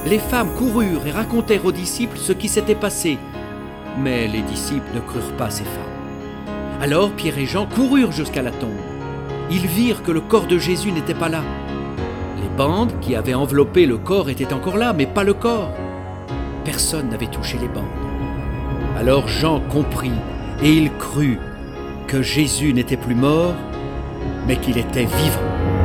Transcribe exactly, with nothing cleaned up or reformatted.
Les femmes coururent et racontèrent aux disciples ce qui s'était passé. Mais les disciples ne crurent pas ces femmes. Alors Pierre et Jean coururent jusqu'à la tombe. Ils virent que le corps de Jésus n'était pas là. Les bandes qui avaient enveloppé le corps étaient encore là, mais pas le corps. Personne n'avait touché les bandes. Alors Jean comprit et il crut que Jésus n'était plus mort, mais qu'il était vivant.